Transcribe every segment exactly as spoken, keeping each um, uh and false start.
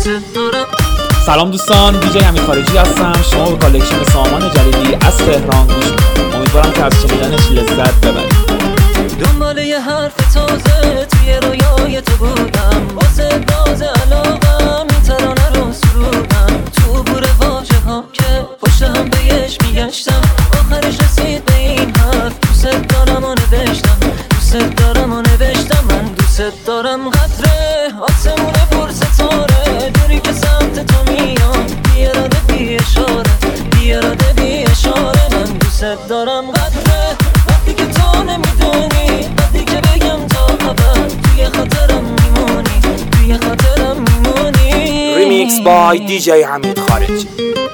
سلام دوستان، دیجی حمید خارجی هستم. شما به کالکشن سامان جلیلی از تهران گوش میکنید. امیدوارم که از شنیدنش لذت ببرید. دنبال یه حرف تازه توی رویای تو بودم، واسه باز علاقم این ترانه رو سرودم. تو بور واژه ها که پشت هم بهش میگشتم، آخرش رسید به این حرف دوست دارم و نوشتم. دوست دارم و نوشتم من دوست دارم. قطره آسمونه پر ستاره، دوری که سمت تو میام، بی اراده بی اشاره، بی اراده بی اشاره. من دوست دارم. قطره وقتی که تو نمیدونی، وقتی که بگم تا ابد توی خاطرم میمونی، توی خاطرم میمونی. ریمیکس بای دیجی حمید خارجی.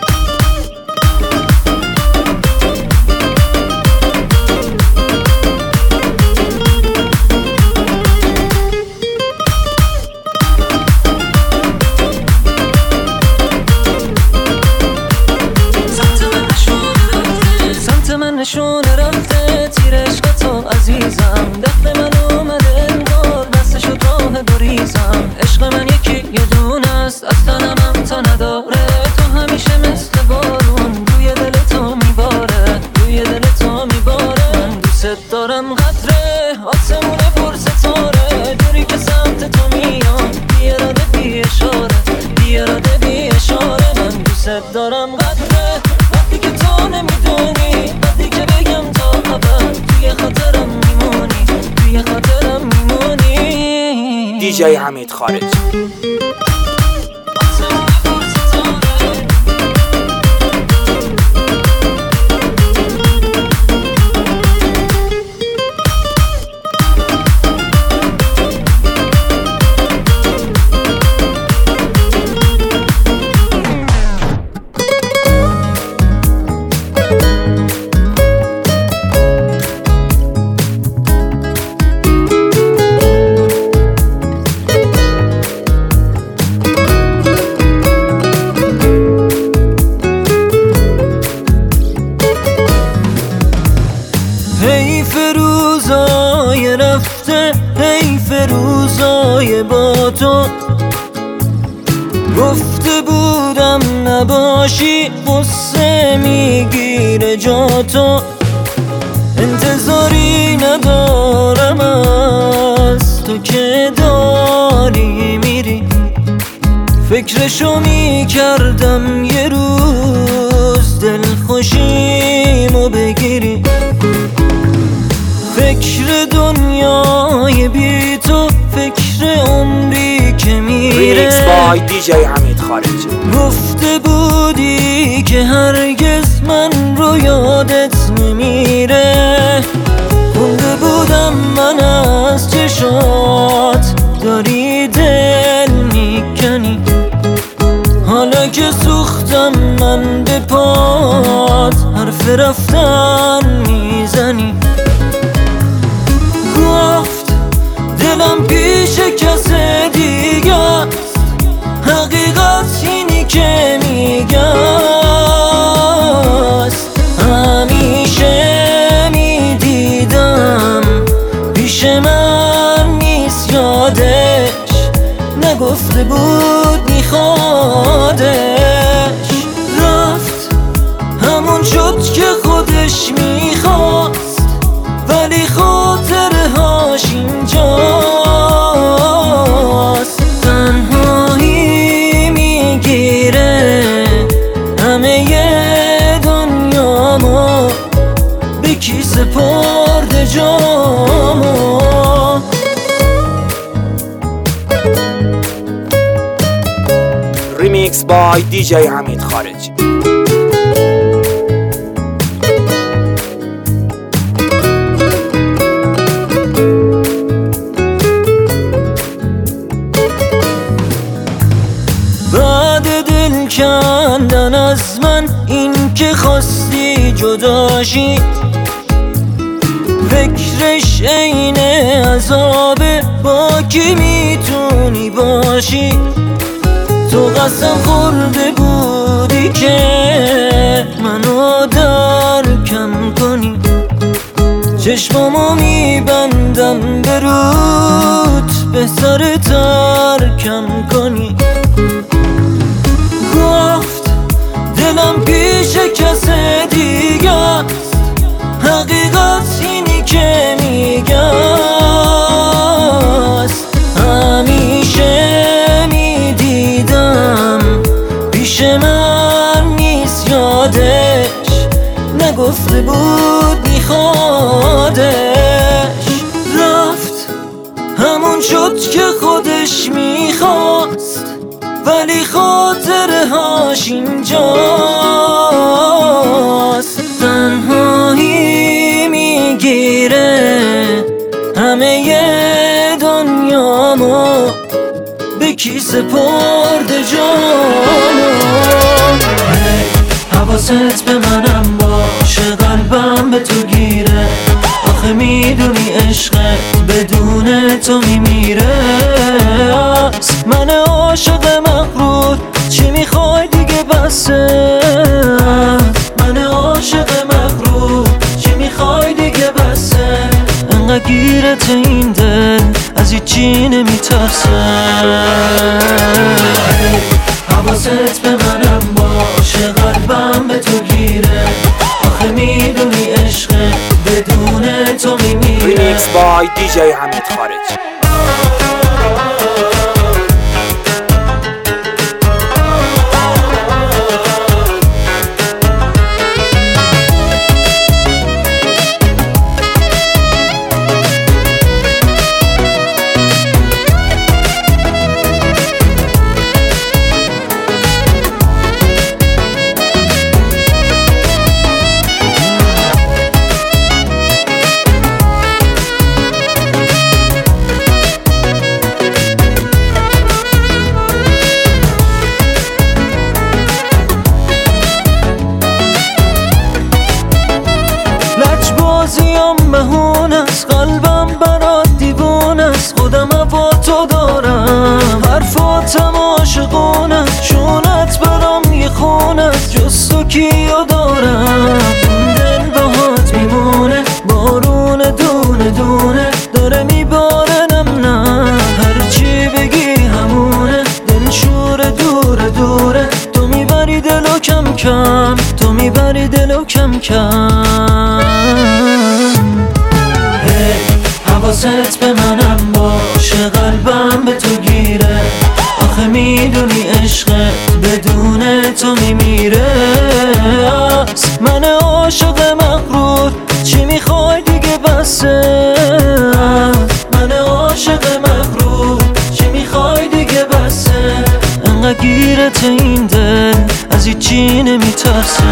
نشون رفته تیر عشق تو عزیزم، دست من اومده انگار بسته شد راه بریزم. عشق من یکی یه دونه است، از تنم هم تا نداره. تو همیشه مثل بارون روی دل تو میباره، روی دل تو میباره. من دوست دارم. قطره آسمونه پر ستاره، دوری که سمت تو میام، بی اراده بی اشاره، بی اراده بی اشاره. من دوست دارم. قطره وقتی که تو نمیدونی، وقتی که بگم تا ابد توی خاطرم میمونی، توی خاطرم میمونی. دیجی حمید خارجی. روزای رفته، حیف روزای با تو. گفته بودم نباشی، قصه میگیره جا تو. انتظاری ندارم از تو که داری میری، فکرشو میکردم یه روز دلخوشیمو بگیری. فکر دنیای بی تو، فکر عمری که میره. ریمیکس بای دیجی حمید خارجی. گفته بودی که هرگز من رو یادت نمیره. خونده بودم من از چشات داری دل میکنی. حالا که سوختم من به پات، حرف رفتن میزنی. گفت دلم پیش کس دیگه است، حقیقت اینی که میگه است. همیشه میدیدم پیش من نیست، یادش نگفته بود میخوادش. رفت همون شد که خودش میخواست، ولی خاطره هاش اینجاست. تنهایی میگیره همه دنیامو، به کی سپرده جامو. ریمیکس بای دیجی حمید خارجی. کندن از من این که خواستی جداشی، فکرش عین عذابه، با کی میتونی باشی. تو قسم خورده بودی که منو درکم کنی، چشمامو میبندم به رود به سر ترکم کنی. رفته بود میخوادش، رفت همون شد که خودش میخواست، ولی خاطره هاش اینجاست. تنهایی میگیره همه دنیامو، به کی سپرده جانو. حواست به منم باشه، قلبم به تو گیره، آخه میدونی عشقت بدون تو میمیره. من عاشق مغرور، چی میخوای دیگه بسه. من عاشق مغرور، چی میخوای دیگه بسه. انقدر گیرت این دل، از هیچی نمیترسه. حواست به منم باشه، قلبم به تو گیره، آخه میدونی عشقت بدون تو میمیره. ریمیکس بای دی جی حمید خارجی. لجبازیم مهون است، قلبم برات دیوون است، خودم با تو دارم، حرفاتم عاشقون است، چونت برام یه خون است، جز تو کیو دارم. دل باهات میمونه، بارون دونه دونه داره میباره، نم نه هرچی بگی همونه، دل شور دوره دوره، تو میبری دلو کم کم، تو میبری دلو کم کم. حواست به منم باشه، قلبم به تو گیره، آخه میدونی عشقت بدون تو میمیره. من عاشق مغرور، چی میخوای دیگه بسه. من عاشق مغرور، چی میخوای دیگه بسه. انقدر گیرت این دل، از هیچی نمیترسه.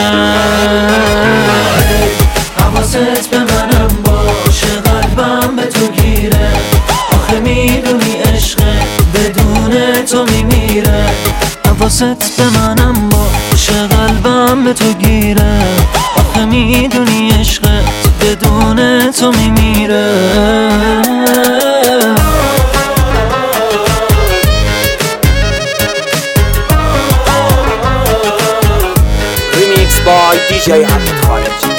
حواست به منم باشه، قلبم به تو گیره، آخه میدونی عشقت بدون تو میمیره. حواست به منم باشه، قلبم به تو گیره، آخه میدونی عشقت بدون تو میمیره. ریمیکس بای دی جی حمید خارجی.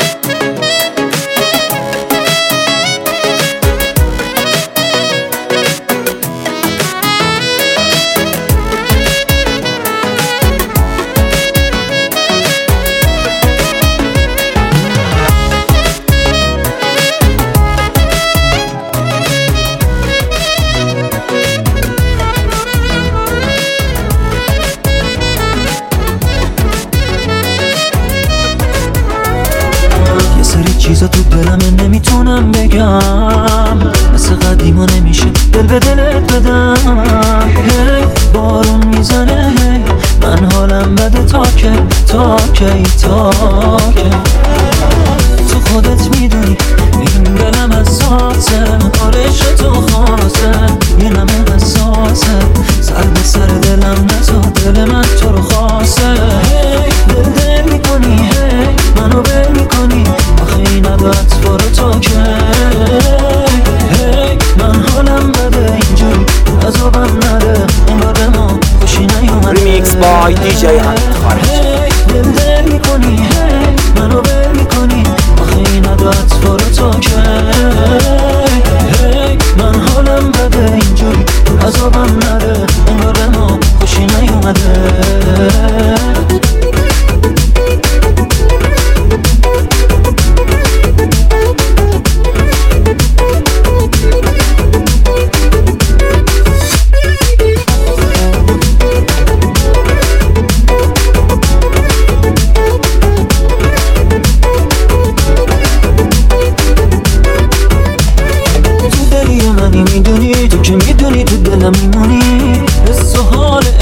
چیزا تو دلم نمیتونم بگم، مثل قدیما نمیشه دل به دلت بدم. هی بارون میزنه، هی من حالم بده، تا که تا کی تا که تو خودت میدونی این دلم حساسه، آرش تو خاصه یه نمه حساسه، سر به سر دلم نزا، دل من تو رو خاصه. هی دل دل میکنی، هی منو بل میکنی، آخه این عدت بار تو که هی من حالم بده، اینجوری عذابم نده، انگار به ما خوشی نیومده. ریمیکس بای دی جی حمید خارجی. هی دل دل میکنی، هی منو بل میکنی، آخه این عدت بار تو که هی من حالم بده، اینجوری عذابم نده، انگار به ما خوشی نیومده.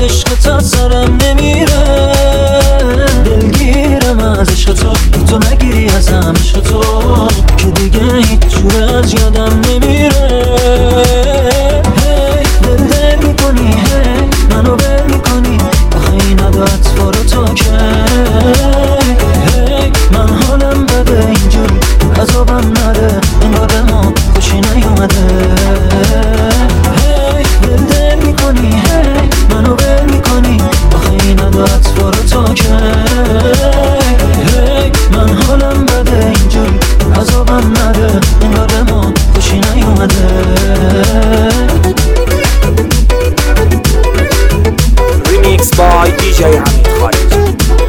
عشقت از سرم نمیره، دلگیرم از عشق تو، تو نگیری ازم عشق تو که دیگه هیچ جور از یادم نمیره. هی دل دل میکنی، هی منو بل میکنی، آخه این عدت فارو تو که هی من حالم بده اینجوری عذابم نده، انگار به ما خوشی نیومده. هی دل دل میکنی، هی منو بل میکنی، آخه این عدت فارو تو که هی من حالم بده اینجوری عذابم نده، انگار به ما خوشی نیومده. Remix by دی جی حمید خارجی.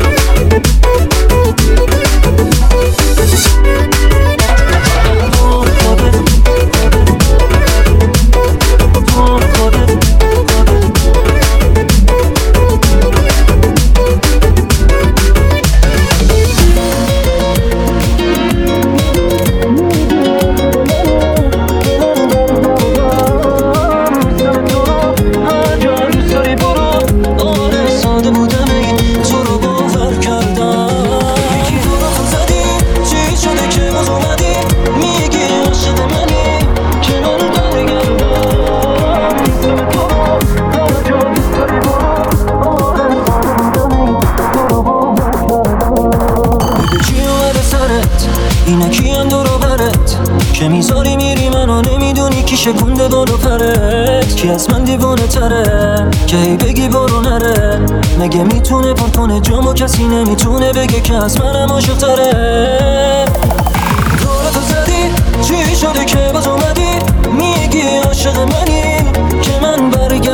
اینکیان دورو برت که میذاری میری منو نمیدونی کی شکونده بالو پرت، کی از من دیوانه تره که هی بگی برو نره، مگه میتونه پر کنه جامو کسی نمیتونه بگه که از منم عاشق تره. دورتو زدی چی شده که باز اومدی میگی عاشق منی که من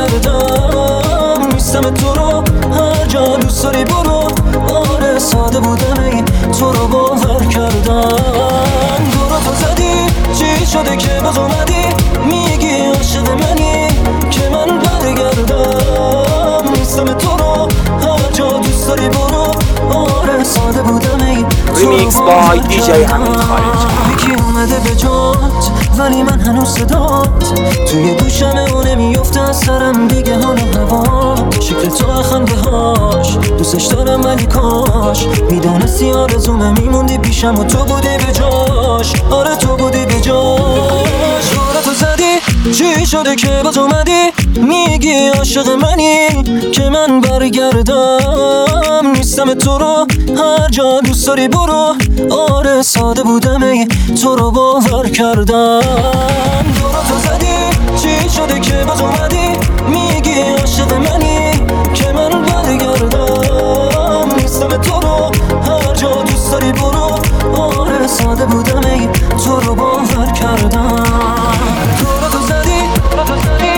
برگردم نیستم تو رو هر جا دوست داری برو. آره ساده بودم ای تو رو باور کردم. دورتو زدی چی شده که باز اومدی میگی عاشق منی که من برگردم نیستم تو رو هر جا دوست داری برو. آره ساده بودم ای Remix by دی جی حمید خارجی. یکی اومده به جات ولی من هنوز صدات توی گوشمه و نمیفته از سرم دیگه حال و هوا. شکل تو خنده هاش دوستش دارم ولی کاش میدونستی آرزومه میموندی پیشم و تو بودی به جاش. آره تو بودی به جاش. دورتو زدی چی شده که باز اومدی میگی عاشق منی که من برگردم نیستم تو رو هر جا دوست داری برو. آره ساده بودم ای تو رو باور کردم. دورتو زدی چی شده که باز اومدی میگی عاشق منی که من برگردم نیستم تو رو هر جا دوست داری برو. آره ساده بودم ای تو رو باور کردم. دورتو زدی دورتو زدی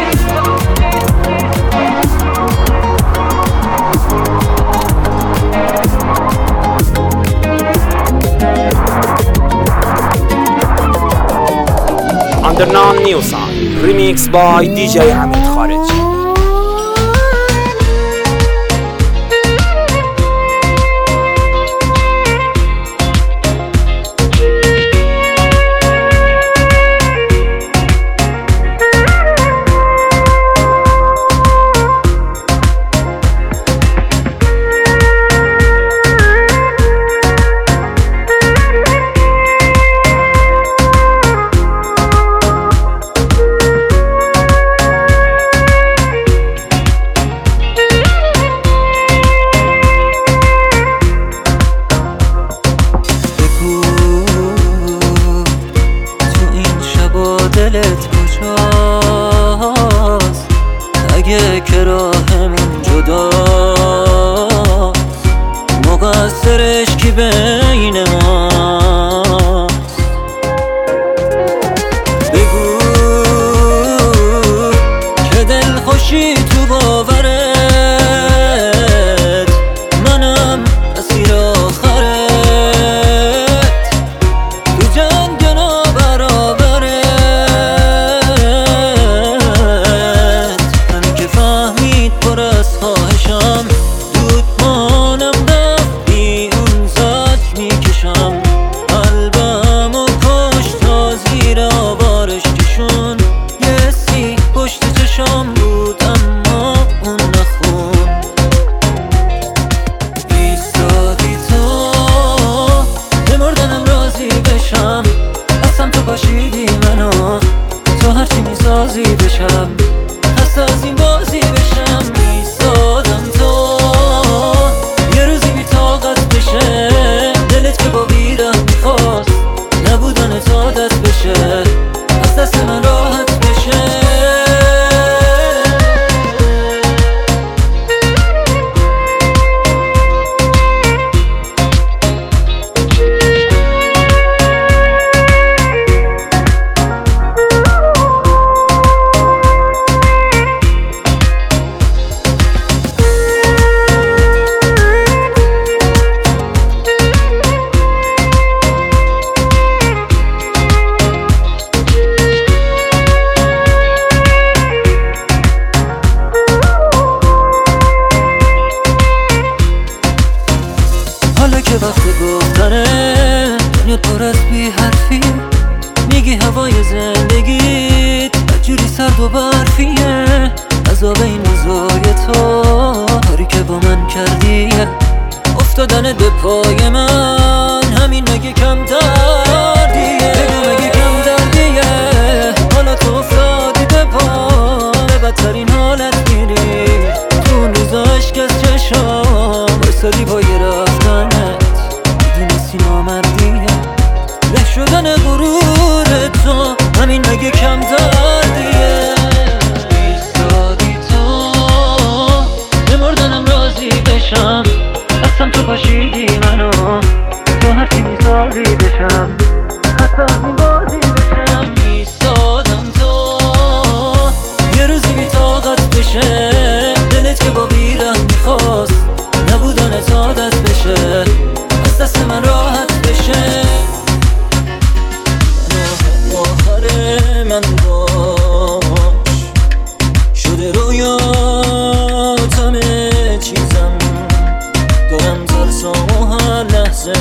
Underground New Sound. Remix by دی جی حمید خارجی. دلت کجاست اگه که راهمون جداست مقصرش کی بین ماست. بگو که دل خوشی تو باورت منم اسیر آخرت تو جنگ نابرابرت همین که فهمید پر از خواهشم دود مانم رفت بیرون زد افتادن به پای من همین مگه کم دردیه؟ بگو مگه کم دردیه؟ حالا تو افتادی به پا به بدترین حالت میری تو اون روزا عشق از چشام بایستادی پای رفتنت میدونستی نامردیه له شدن غرور تو همین مگه کم دردیه؟ ایستادی تو بمردنم راضی بشم هستم تو پاشیدی منو تو حرفی میذاری بشم حتی میبازی بشم ایستادم تو یه روزی بی طاقت بشه دلت که با بیرم میخواست نبودنت عادت بشه از دست من راحت بشه آخر من باش شده رویات همه چیزم دارم ترسام هر لحظه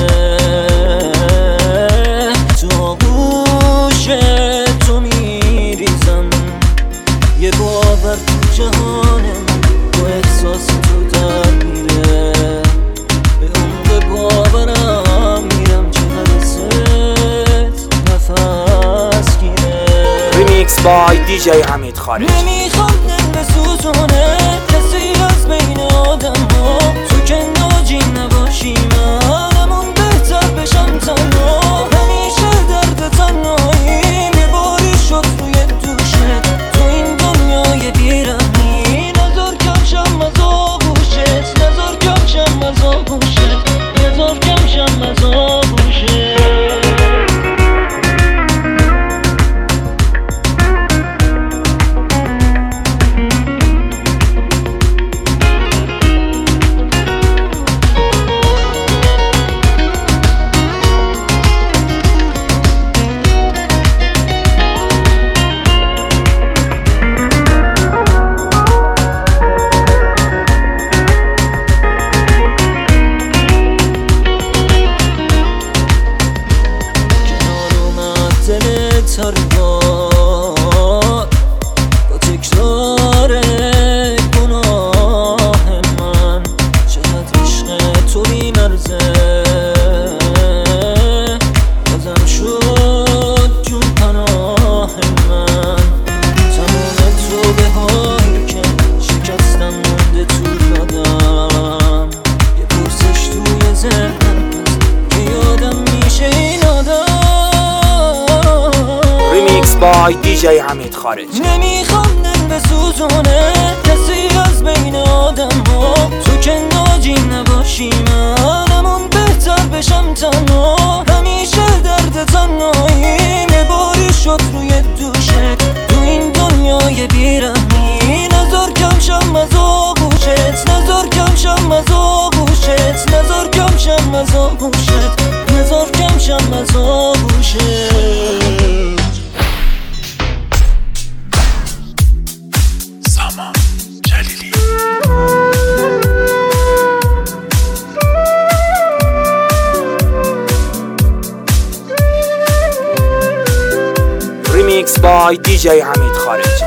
تو آغوش تو میریزم یه باور تو جهانم با احساس تو در میره به عمق باورم میرم چه نرست نفس گیره ریمیکس بای دی جی حمید خارجی. نمیخوام دل بسوزونه کسی از بین آدم ها تو که ناجی نباشی منمون بهتر بشم تنها همیشه درد تنهایی میباری شد روی دوشت تو این دنیای بیرحمی نذار کم شم از آغوشت نذار کم شم از آغوشت نذار کم شم از آغوشت هر بار با تکرار گناه من چقدر عشق تو بی‌مرزه بازم شد جون پناه من تمام تو به هایی که شکستم مونده تو یادم یه پرسش توی ذهنم که یادم میشه این آدم ریمیکس بای دی جی حمید خارجی. نمیخوام دل بسوزونه کسی از بین آدم ها تو که ناجی نباشی منمون بهتر بشم تنها همیشه درد تنهایی میباری شد روی دوشت تو این دنیای بیرحمی نذار کم شم از آغوشت نذار کم شم از آغوشت نذار کم شم از آغوشت نذار کم شم از آغوشت ریمیکس بای دی جی حمید خارجی.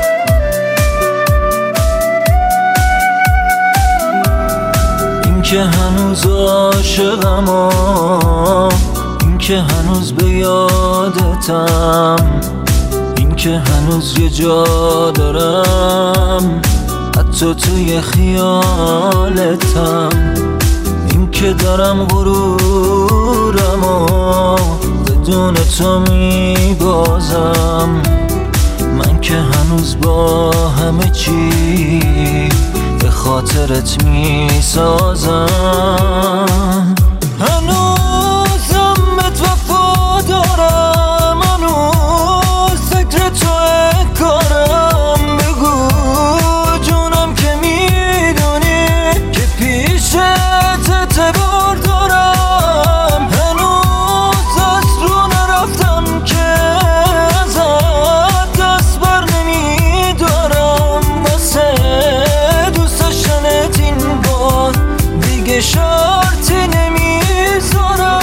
این که هنوز عاشقم این که هنوز به یادتم این که هنوز یه جا دارم حتی توی خیالتم این که دارم غرورمو بدون تو میبازم من که هنوز با همه چی به خاطرت میسازم هنوزم به تو وفا دارم هنوز فکر توه کارم بگو جونم که میدونی که پیشت اعتبار دارم هنوز از رو نرفتم که ازت دست بر نمیدارم واسه دوست داشتنت این بار دیگه شرطی نمیذارم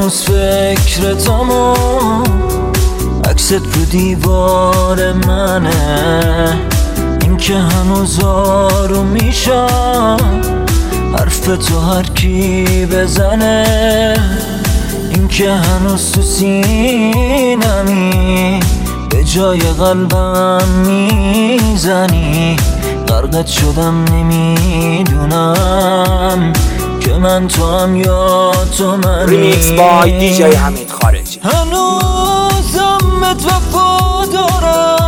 هنوز فکرتم و عکست رو دیوار منه، این که هنوز آروم میشم حرف تو هر کی بزنه، این که هنوز تو سینمی به جای قلبم میزنی. غرقت شدم نمیدونم که من تو هم یا تو منی. ریمیکس بای دی جی حمید خارجی. هنوزم ات وفا دارم،